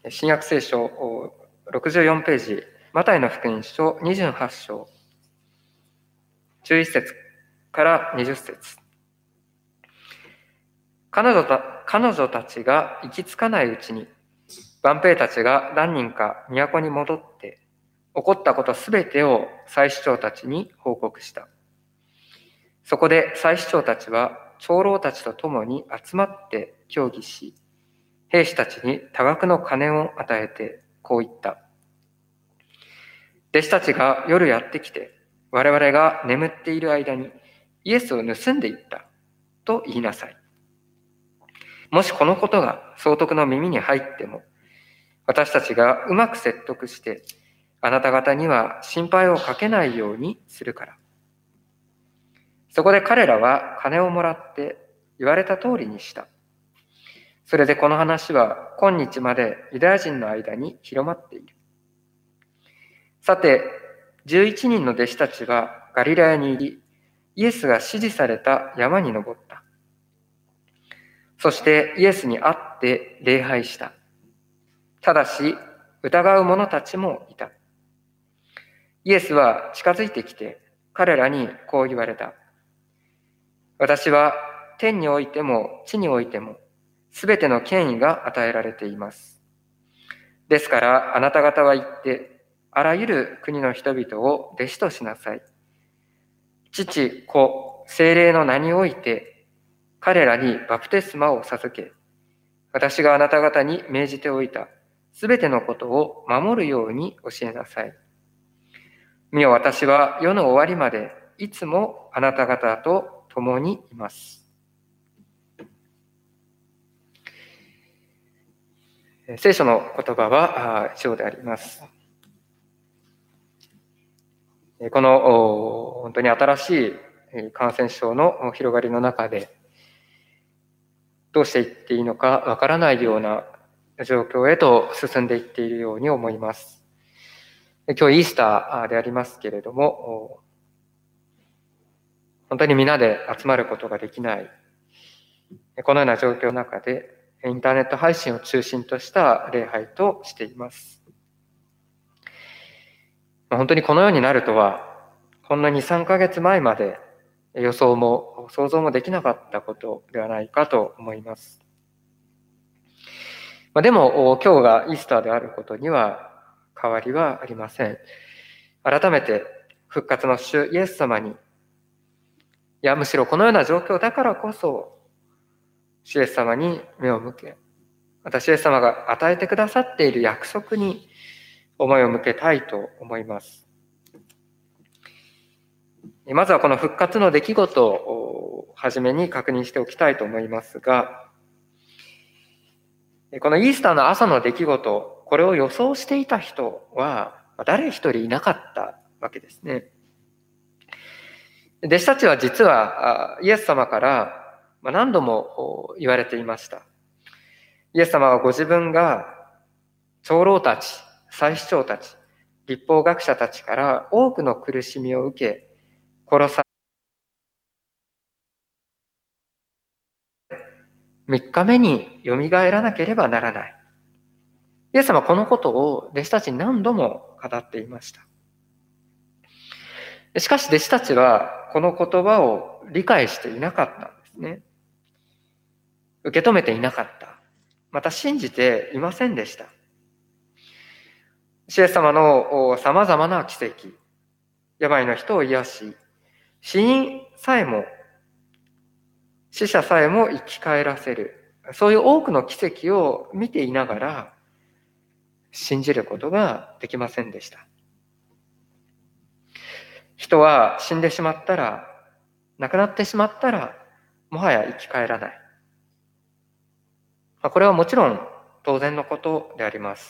新約聖書64ページ、マタイの福音書28章、11節から20節。彼女たちが行き着かないうちに、万兵たちが何人か都に戻って、起こったことすべてを祭司長たちに報告した。そこで祭司長たちは長老たちと共に集まって協議し、兵士たちに多額の金を与えてこう言った。弟子たちが夜やってきて、我々が眠っている間にイエスを盗んでいったと言いなさい。もしこのことが総督の耳に入っても、私たちがうまく説得して、あなた方には心配をかけないようにするから。そこで彼らは金をもらって言われた通りにした。それでこの話は今日までユダヤ人の間に広まっている。さて、11人の弟子たちはガリラヤに入り、イエスが指示された山に登った。そしてイエスに会って礼拝した。ただし、疑う者たちもいた。イエスは近づいてきて、彼らにこう言われた。私は天においても地においても、すべての権威が与えられています。ですから、あなた方は行って、あらゆる国の人々を弟子としなさい。父、子、聖霊の名において、彼らにバプテスマを授け、私があなた方に命じておいたすべてのことを守るように教えなさい。見よ、私は世の終わりまでいつもあなた方と共にいます。聖書の言葉は以上であります。この本当に新しい感染症の広がりの中で、どうしていっていいのかわからないような状況へと進んでいっているように思います。今日イースターでありますけれども、本当に皆で集まることができない、このような状況の中で、インターネット配信を中心とした礼拝としています。本当にこのようになるとは、ほんの2、3ヶ月前まで予想も想像もできなかったことではないかと思います。でも、今日がイースターであることには変わりはありません。改めて復活の主イエス様に、いや、むしろこのような状況だからこそ、主イエス様に目を向け、私イエス様が与えてくださっている約束に思いを向けたいと思います。まずはこの復活の出来事をはじめに確認しておきたいと思いますが、このイースターの朝の出来事、これを予想していた人は誰一人いなかったわけですね。弟子たちは実はイエス様から何度も言われていました。イエス様はご自分が長老たち、祭司長たち、律法学者たちから多くの苦しみを受け、殺され、3日目によみがえらなければならない。イエス様はこのことを弟子たちに何度も語っていました。しかし弟子たちはこの言葉を理解していなかったんですね。受け止めていなかった。また信じていませんでした。イエス様の様々な奇跡、病の人を癒し、死者さえも生き返らせる、そういう多くの奇跡を見ていながら信じることができませんでした。人は死んでしまったら、亡くなってしまったら、もはや生き返らない。これはもちろん当然のことであります。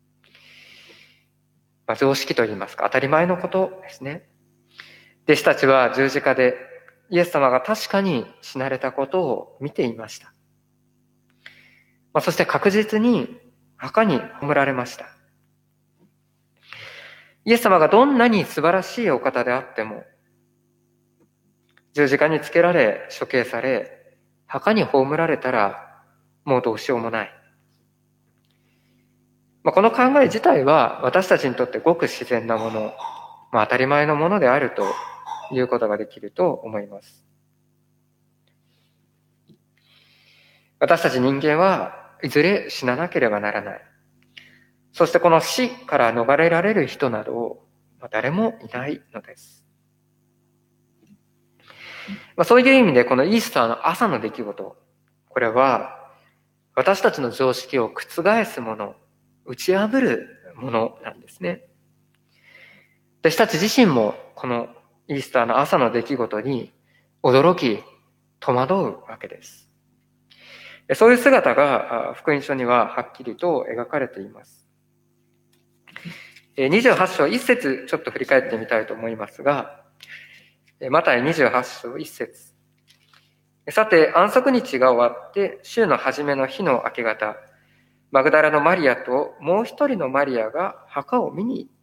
常識といいますか、当たり前のことですね。弟子たちは十字架でイエス様が確かに死なれたことを見ていました。そして確実に墓に葬られました。イエス様がどんなに素晴らしいお方であっても、十字架につけられ、処刑され、墓に葬られたら、もうどうしようもない。 この考え自体は私たちにとってごく自然なもの、当たり前のものであるということができると思います。私たち人間はいずれ死ななければならない。そしてこの死から逃れられる人など誰もいないのです。そういう意味でこのイースターの朝の出来事、これは私たちの常識を覆すもの、打ち破るものなんですね。弟子たち自身もこのイースターの朝の出来事に驚き、戸惑うわけです。そういう姿が福音書にははっきりと描かれています。28章1節ちょっと振り返ってみたいと思いますが、マタイ28章1節。さて、安息日が終わって、週の初めの日の明け方、マグダラのマリアともう一人のマリアが墓を見に行った。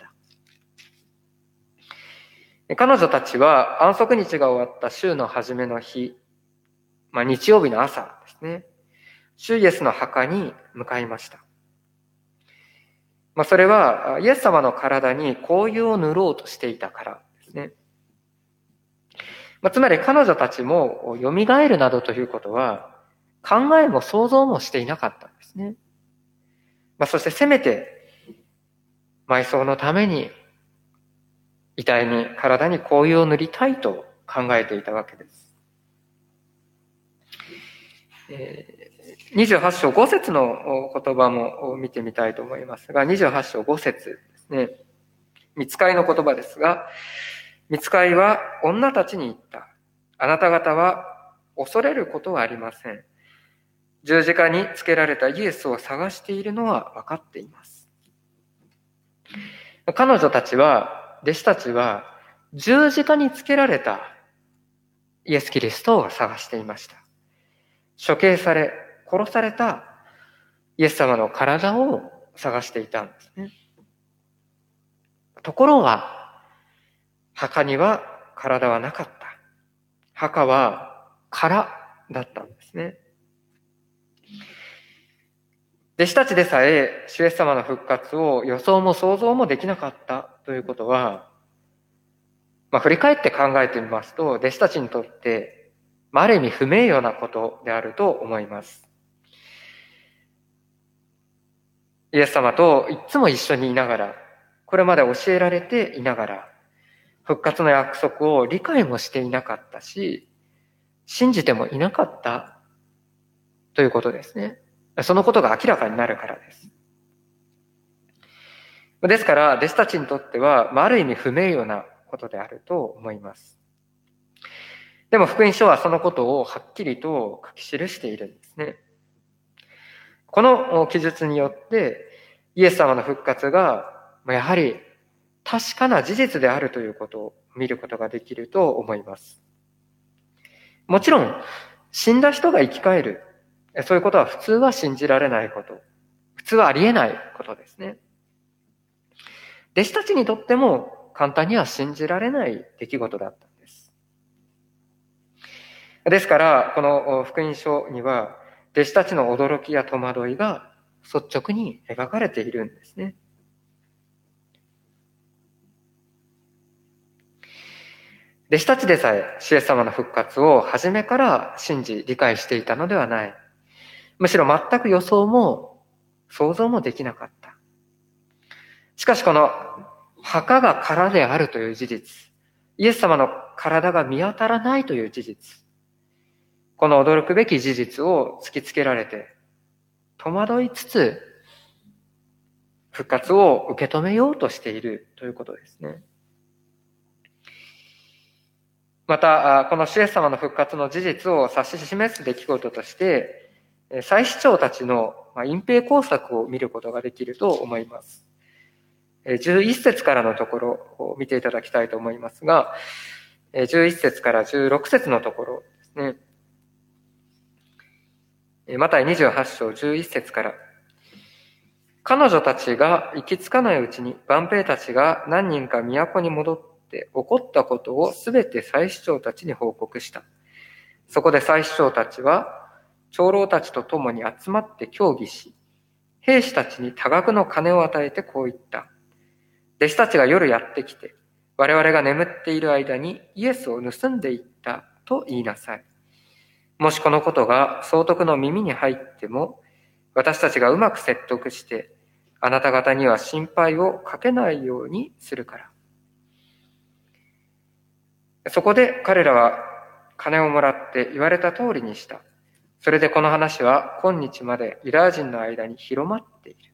彼女たちは安息日が終わった週の初めの日、日曜日の朝ですね、主イエスの墓に向かいました。それはイエス様の体に香油を塗ろうとしていたからですね。つまり彼女たちも蘇るなどということは考えも想像もしていなかったんですね。そしてせめて埋葬のために遺体に体に香油を塗りたいと考えていたわけです。28章5節の言葉も見てみたいと思いますが、28章5節ですね。御使いの言葉ですが、御使いは女たちに言った。あなた方は恐れることはありません。十字架につけられたイエスを探しているのは分かっています。彼女たちは、弟子たちは十字架につけられたイエス・キリストを探していました。処刑され、殺されたイエス様の体を探していたんですね。ところが、墓には体はなかった。墓は空だったんですね。弟子たちでさえ、主イエス様の復活を予想も想像もできなかったということは、振り返って考えてみますと、弟子たちにとって、ある意味不名誉なことであると思います。イエス様といつも一緒にいながら、これまで教えられていながら、復活の約束を理解もしていなかったし、信じてもいなかったということですね。そのことが明らかになるからです。ですから、弟子たちにとっては、ある意味不名誉なことであると思います。でも福音書はそのことをはっきりと書き記しているんですね。この記述によって、イエス様の復活が、やはり確かな事実であるということを見ることができると思います。もちろん、死んだ人が生き返る。そういうことは普通は信じられないこと。普通はありえないことですね。弟子たちにとっても簡単には信じられない出来事だったんです。ですから、この福音書には、弟子たちの驚きや戸惑いが率直に描かれているんですね。弟子たちでさえ、主イエス様の復活を初めから信じ、理解していたのではない。むしろ全く予想も想像もできなかった。しかしこの墓が空であるという事実、イエス様の体が見当たらないという事実、この驚くべき事実を突きつけられて、戸惑いつつ、復活を受け止めようとしているということですね。また、この主イエス様の復活の事実を指し示す出来事として、祭司長たちの隠蔽工作を見ることができると思います。11節からのところを見ていただきたいと思いますが、11節から16節のところですね。マタイ28章11節から。彼女たちが行き着かないうちに、万兵たちが何人か都に戻って起こったことをすべて祭司長たちに報告した。そこで祭司長たちは、長老たちと共に集まって協議し、 兵士たちに多額の金を与えてこう言った。弟子たちが夜やってきて、我々が眠っている間にイエスを盗んでいったと言いなさい。もしこのことが総督の耳に入っても、私たちがうまく説得して、あなた方には心配をかけないようにするから。そこで彼らは金をもらって言われた通りにした。それでこの話は今日までユダヤ人の間に広まっている。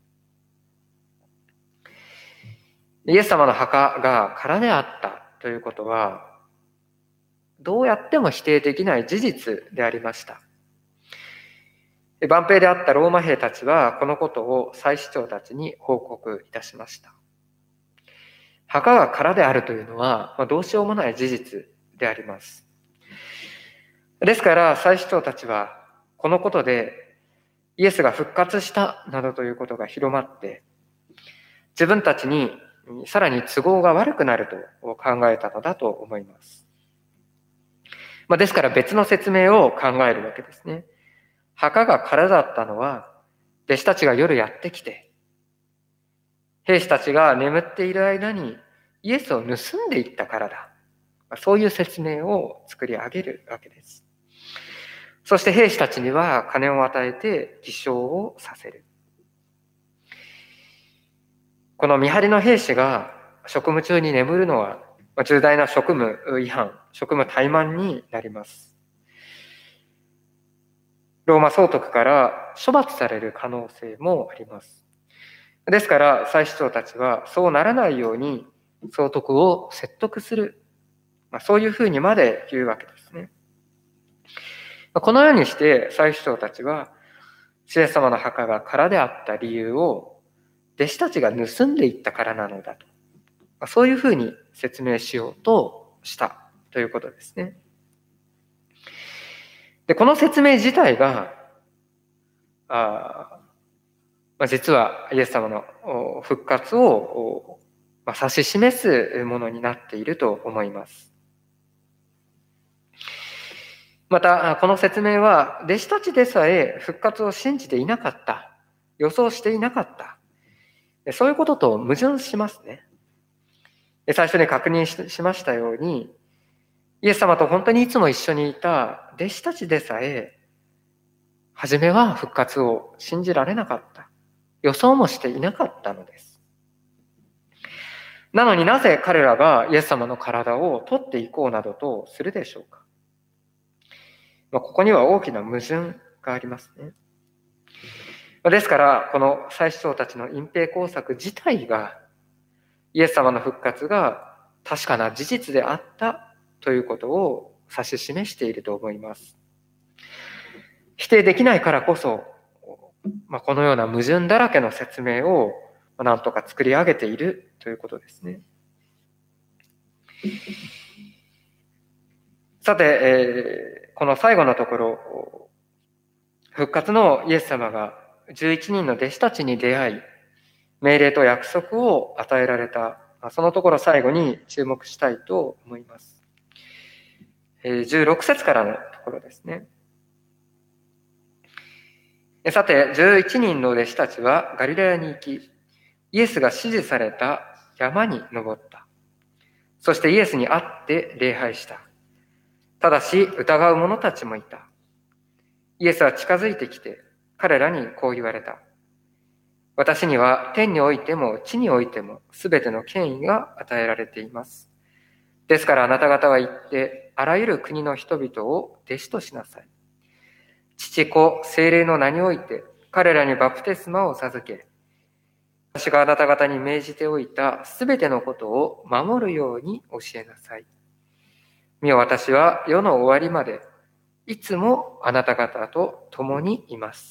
イエス様の墓が空であったということは、どうやっても否定できない事実でありました。万兵であったローマ兵たちはこのことを祭司長たちに報告いたしました。墓が空であるというのはどうしようもない事実であります。ですから祭司長たちはこのことでイエスが復活したなどということが広まって、自分たちにさらに都合が悪くなると考えたのだと思います。ですから別の説明を考えるわけですね。墓が空だったのは、弟子たちが夜やってきて、兵士たちが眠っている間にイエスを盗んでいったからだ。そういう説明を作り上げるわけです。そして兵士たちには金を与えて偽証をさせる。この見張りの兵士が職務中に眠るのは重大な職務違反、職務怠慢になります。ローマ総督から処罰される可能性もあります。ですから祭司長たちはそうならないように総督を説得する、そういうふうにまで言うわけですね。このようにして祭司長たちはイエス様の墓が空であった理由を弟子たちが盗んでいったからなのだと、そういうふうに説明しようとしたということですね。で、この説明自体が実はイエス様の復活を指し示すものになっていると思います。また、この説明は弟子たちでさえ復活を信じていなかった、予想していなかった、そういうことと矛盾しますね。最初に確認しましたように、イエス様と本当にいつも一緒にいた弟子たちでさえ、初めは復活を信じられなかった。予想もしていなかったのです。なのになぜ彼らがイエス様の体を取っていこうなどとするでしょうか。ここには大きな矛盾がありますね。ですから、この祭司長たちの隠蔽工作自体が、イエス様の復活が確かな事実であったということを指し示していると思います。否定できないからこそ、このような矛盾だらけの説明をなんとか作り上げているということですね。さて、この最後のところ、復活のイエス様が11人の弟子たちに出会い、命令と約束を与えられた、そのところ最後に注目したいと思います。16節からのところですね。さて、11人の弟子たちはガリラヤに行き、イエスが指示された山に登った。そしてイエスに会って礼拝した。ただし疑う者たちもいた。イエスは近づいてきて彼らにこう言われた。私には天においても地においてもすべての権威が与えられています。ですからあなた方は行ってあらゆる国の人々を弟子としなさい。父子聖霊の名において彼らにバプテスマを授け、私があなた方に命じておいたすべてのことを守るように教えなさい。見よ、私は世の終わりまでいつもあなた方と共にいます。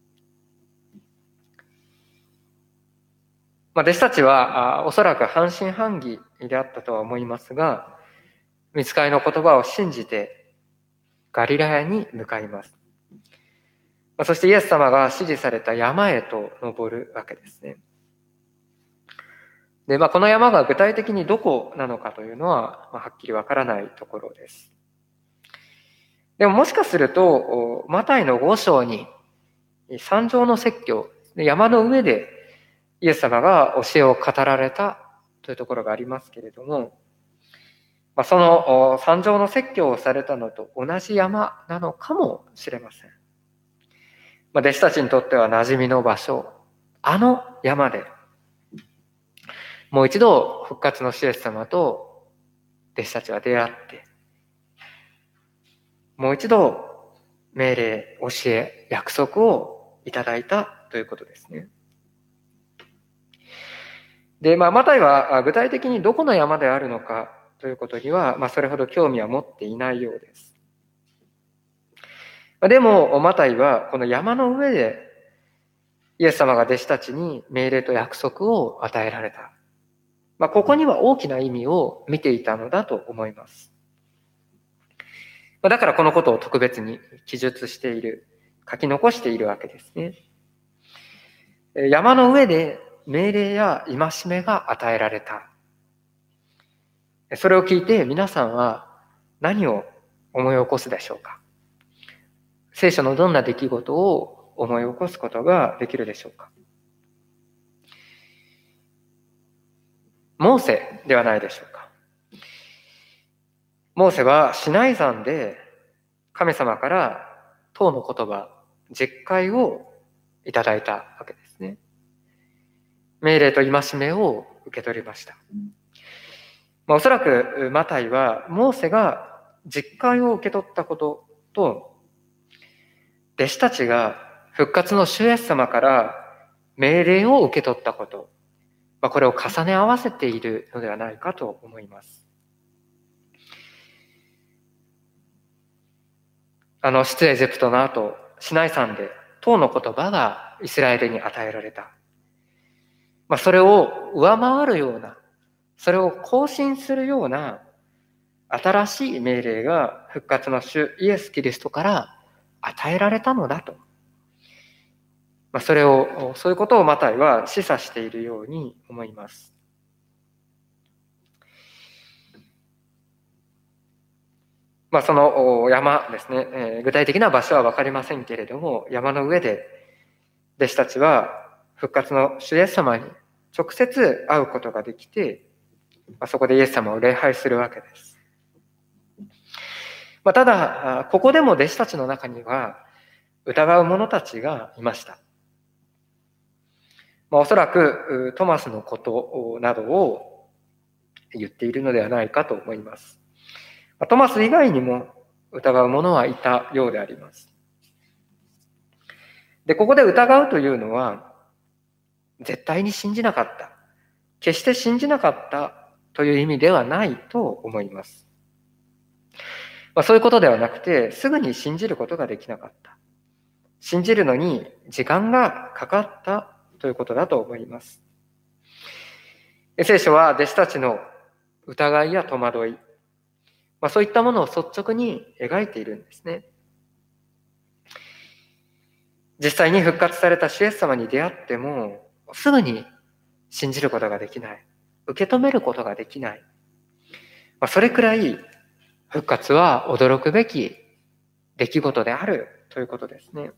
弟子たちはおそらく半信半疑であったとは思いますが、御使いの言葉を信じてガリラヤに向かいます。そしてイエス様が指示された山へと登るわけですね。で、この山が具体的にどこなのかというのは、はっきりわからないところです。でももしかすると、マタイの5章に山上の説教ですで、山の上でイエス様が教えを語られたというところがありますけれども、その山上の説教をされたのと同じ山なのかもしれません。弟子たちにとっては馴染みの場所、あの山で、もう一度復活の主イエス様と弟子たちは出会って、もう一度命令、教え、約束をいただいたということですね。で、マタイは具体的にどこの山であるのかということには、それほど興味は持っていないようです。でも、マタイはこの山の上でイエス様が弟子たちに命令と約束を与えられた。ここには大きな意味を見ていたのだと思います。だからこのことを特別に記述している、書き残しているわけですね。山の上で命令や戒めが与えられた。それを聞いて皆さんは何を思い起こすでしょうか。聖書のどんな出来事を思い起こすことができるでしょうか。モーセではないでしょうか。モーセはシナイ山で神様から10の言葉、10回をいただいたわけですね。命令と戒めを受け取りました。おそらくマタイはモーセが10回を受け取ったことと、弟子たちが復活の主イエス様から命令を受け取ったこと、これを重ね合わせているのではないかと思います。出エジプトの後、シナイ山で10の言葉がイスラエルに与えられた。それを上回るような、それを更新するような新しい命令が復活の主イエス・キリストから与えられたのだと。そういうことをマタイは示唆しているように思います。その山ですね、具体的な場所はわかりませんけれども、山の上で弟子たちは復活の主イエス様に直接会うことができて、そこでイエス様を礼拝するわけです。ただ、ここでも弟子たちの中には疑う者たちがいました。おそらくトマスのことなどを言っているのではないかと思います。トマス以外にも疑う者はいたようであります。で、ここで疑うというのは、絶対に信じなかった、決して信じなかったという意味ではないと思います。そういうことではなくて、すぐに信じることができなかった。信じるのに時間がかかったということだと思います。聖書は弟子たちの疑いや戸惑い、そういったものを率直に描いているんですね。実際に復活された主イエス様に出会っても、すぐに信じることができない。受け止めることができない。それくらい復活は驚くべき出来事であるということですね。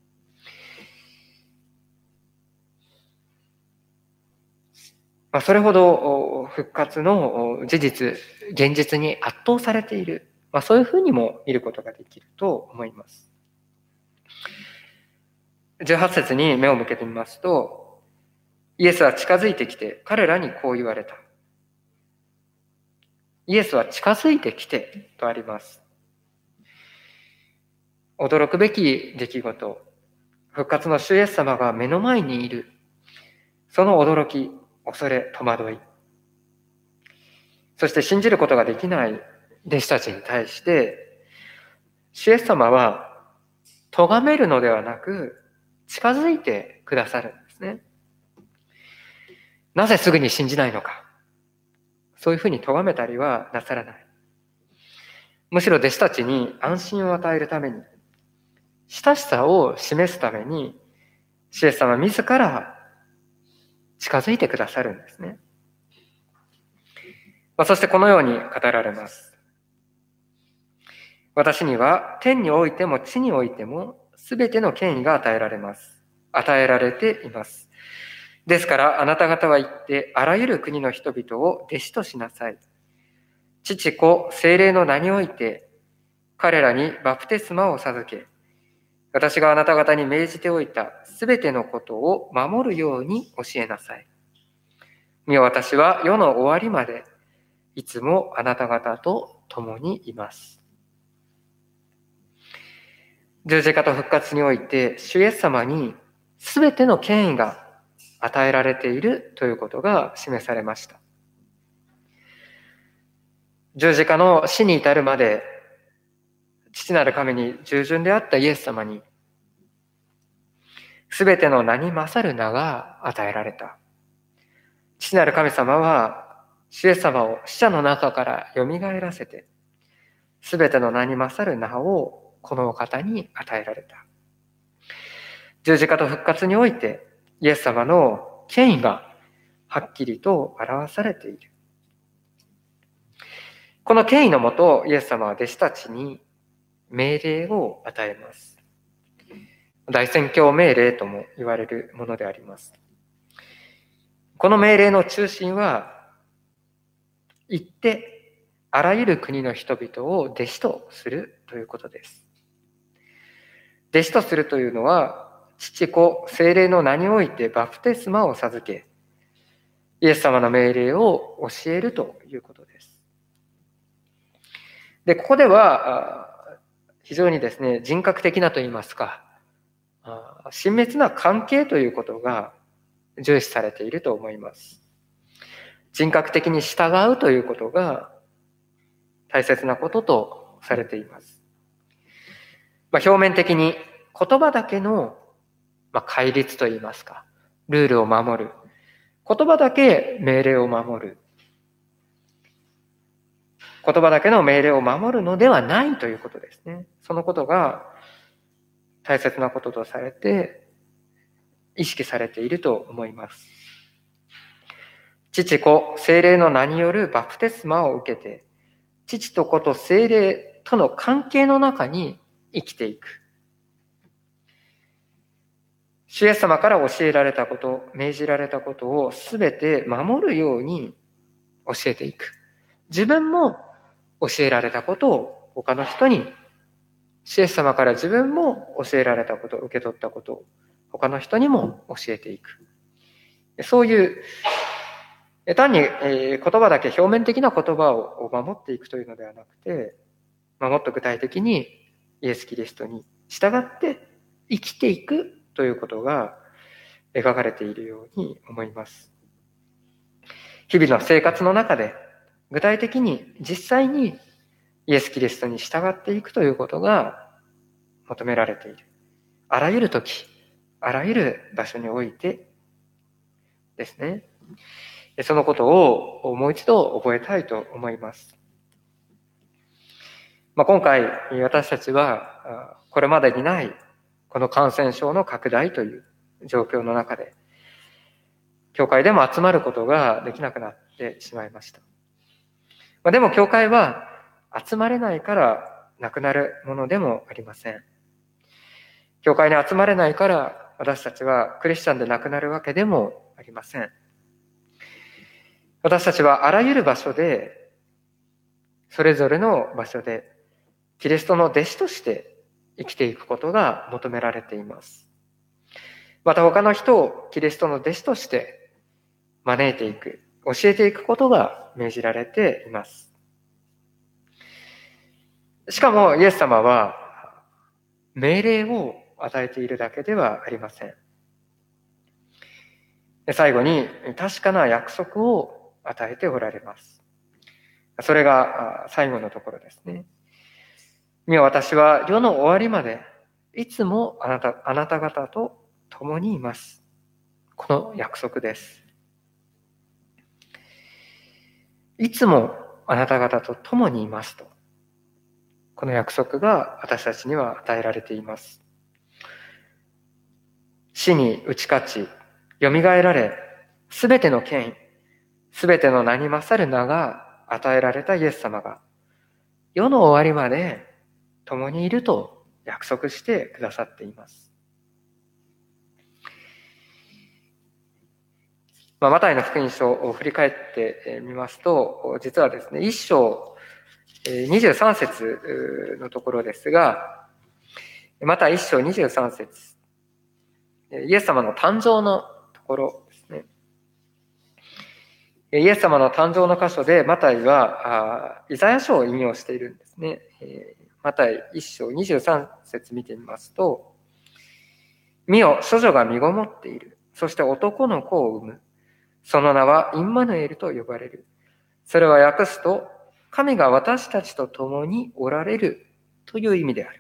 それほど復活の事実、現実に圧倒されている。そういうふうにも見ることができると思います。18節に目を向けてみますと、イエスは近づいてきて彼らにこう言われた。イエスは近づいてきてとあります。驚くべき出来事、復活の主イエス様が目の前にいる。その驚き、恐れ、戸惑い。そして信じることができない弟子たちに対して、主イエス様は咎めるのではなく、近づいてくださるんですね。なぜすぐに信じないのか。そういうふうに咎めたりはなさらない。むしろ弟子たちに安心を与えるために、親しさを示すために、主イエス様自ら近づいてくださるんですね。そしてこのように語られます。私には天においても地においてもすべての権威が与えられます。 与えられています。ですからあなた方は行ってあらゆる国の人々を弟子としなさい。父子聖霊の名において彼らにバプテスマを授け、私があなた方に命じておいたすべてのことを守るように教えなさい。見よ、私は世の終わりまでいつもあなた方と共にいます。十字架と復活において主イエス様にすべての権威が与えられているということが示されました。十字架の死に至るまで父なる神に従順であったイエス様にすべての名に勝る名が与えられた。父なる神様は主イエス様を死者の中からよみがえらせて、すべての名に勝る名をこのお方に与えられた。十字架と復活においてイエス様の権威がはっきりと表されている。この権威のもと、イエス様は弟子たちに命令を与えます。大宣教命令とも言われるものであります。この命令の中心は、行ってあらゆる国の人々を弟子とするということです。弟子とするというのは、父子聖霊の名においてバプテスマを授け、イエス様の命令を教えるということです。で、ここでは非常にですね、人格的なといいますか、親密な関係ということが重視されていると思います。人格的に従うということが大切なこととされています。表面的に言葉だけの戒律といいますか、ルールを守る。言葉だけ命令を守る。言葉だけの命令を守るのではないということですね。そのことが大切なこととされて、意識されていると思います。父子聖霊の名によるバプテスマを受けて、父と子と聖霊との関係の中に生きていく。主イエス様から教えられたこと、命じられたことをすべて守るように教えていく。自分も教えられたことを他の人に、主イエス様から自分も教えられたこと、受け取ったことを他の人にも教えていく。そういう単に言葉だけ、表面的な言葉を守っていくというのではなくて、もっと具体的にイエス・キリストに従って生きていくということが描かれているように思います。日々の生活の中で具体的に実際にイエス・キリストに従っていくということが求められている。あらゆる時、あらゆる場所においてですね。そのことをもう一度覚えたいと思います。今回私たちはこれまでにないこの感染症の拡大という状況の中で、教会でも集まることができなくなってしまいました。でも教会は集まれないからなくなるものでもありません。教会に集まれないから私たちはクリスチャンでなくなるわけでもありません。私たちはあらゆる場所で、それぞれの場所で、キリストの弟子として生きていくことが求められています。また他の人をキリストの弟子として招いていく、教えていくことが命じられています。しかもイエス様は命令を与えているだけではありません。最後に確かな約束を与えておられます。それが最後のところですね。見よ、私は世の終わりまでいつもあなた方と共にいます。この約束です。いつもあなた方と共にいますと。この約束が私たちには与えられています。死に打ち勝ち、蘇られ、すべての権威、すべての名に勝る名が与えられたイエス様が、世の終わりまで共にいると約束してくださっています。 マタイの福音書を振り返ってみますと、実はですね、1章23節のところですが、また1章23節、イエス様の誕生のところですね。イエス様の誕生の箇所でマタイはイザヤ書を引用しているんですね。マタイ1章23節見てみますと、見よ、処女が身ごもっている。そして男の子を産む。その名はインマヌエルと呼ばれる。それは訳すと、神が私たちと共におられるという意味である。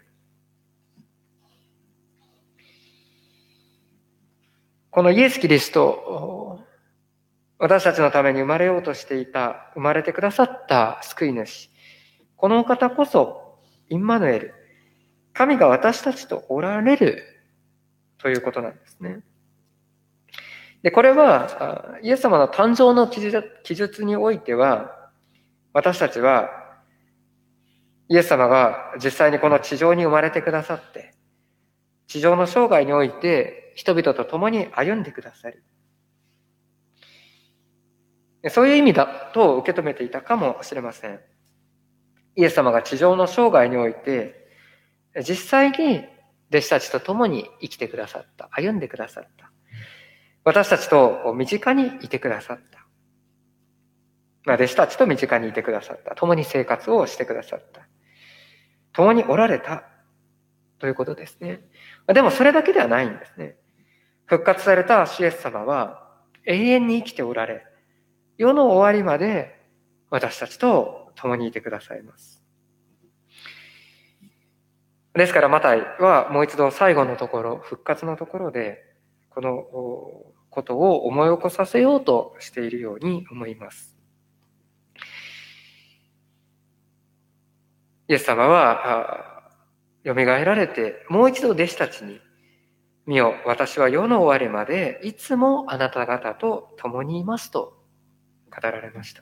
このイエス・キリスト、私たちのために生まれようとしていた、生まれてくださった救い主。このお方こそ、インマヌエル。神が私たちとおられるということなんですね。で、これは、イエス様の誕生の記述においては、私たちは、イエス様が実際にこの地上に生まれてくださって、地上の生涯において人々と共に歩んでくださる。そういう意味だと受け止めていたかもしれません。イエス様が地上の生涯において、実際に弟子たちと共に生きてくださった、歩んでくださった。私たちと身近にいてくださった。弟子たちと身近にいてくださった。共に生活をしてくださった。共におられたということですね。でもそれだけではないんですね。復活された主イエス様は永遠に生きておられ、世の終わりまで私たちと共にいてくださいます。ですからマタイはもう一度最後のところ、復活のところで、このことを思い起こさせようとしているように思います。イエス様は蘇られて、もう一度弟子たちに、見よ、私は世の終わりまでいつもあなた方と共にいますと語られました。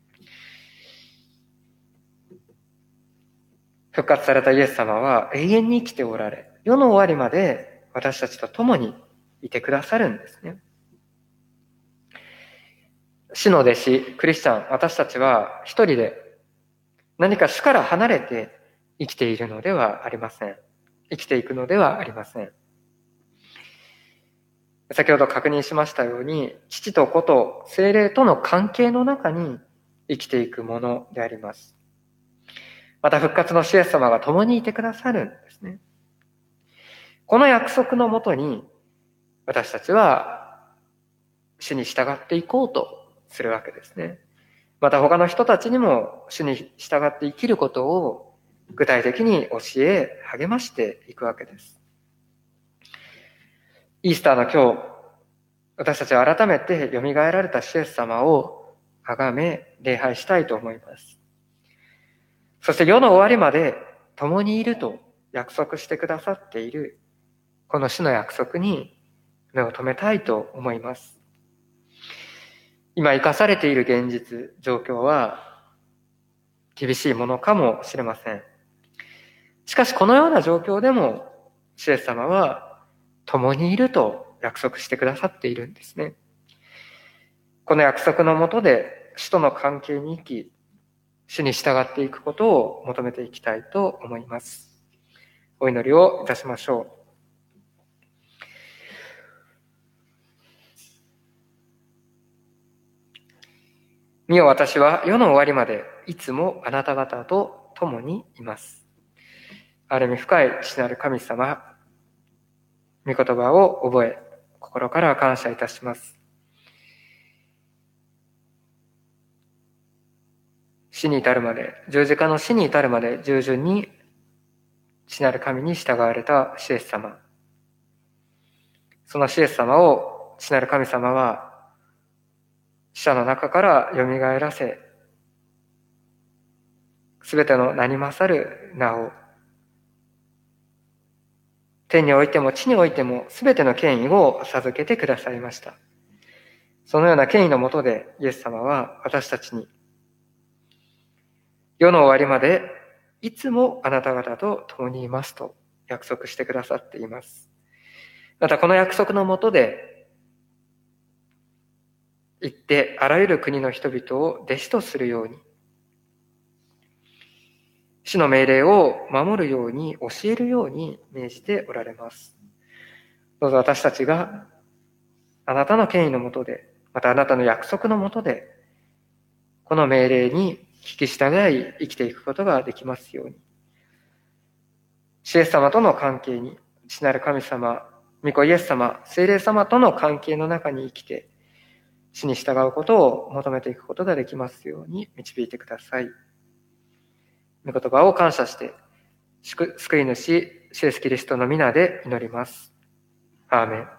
復活されたイエス様は永遠に生きておられ、世の終わりまで私たちと共にいてくださるんですね。主の弟子、クリスチャン、私たちは一人で何か主から離れて生きているのではありません。生きていくのではありません。先ほど確認しましたように、父と子と聖霊との関係の中に生きていくものであります。また復活の主イエス様が共にいてくださるんですね。この約束のもとに、私たちは主に従っていこうとするわけですね。また他の人たちにも主に従って生きることを具体的に教え、励ましていくわけです。イースターの今日、私たちは改めて蘇られた主イエス様を崇め、礼拝したいと思います。そして世の終わりまで共にいると約束してくださっている、この主の約束に目を留めたいと思います。今生かされている現実、状況は厳しいものかもしれません。しかしこのような状況でも、主イエス様は共にいると約束してくださっているんですね。この約束のもとで主との関係に生き、主に従っていくことを求めていきたいと思います。お祈りをいたしましょう。見よ、私は世の終わりまでいつもあなた方と共にいます。ある意味深い父なる神様、御言葉を覚え、心から感謝いたします。死に至るまで、十字架の死に至るまで従順に父なる神に従われた主イエス様。その主イエス様を父なる神様は死者の中から蘇らせ、すべての名に勝る名を、天においても地においてもすべての権威を授けてくださいました。そのような権威のもとでイエス様は私たちに、世の終わりまでいつもあなた方と共にいますと約束してくださっています。またこの約束のもとで、 行ってあらゆる国の人々を弟子とするように、主の命令を守るように教えるように命じておられます。どうぞ私たちがあなたの権威のもとで、またあなたの約束のもとで、この命令に聞き従い生きていくことができますように。主イエス様との関係に、父なる神様、御子イエス様、聖霊様との関係の中に生きて、主に従うことを求めていくことができますように導いてください。御言葉を感謝して、救い主、主イエスキリストの皆で祈ります。アーメン。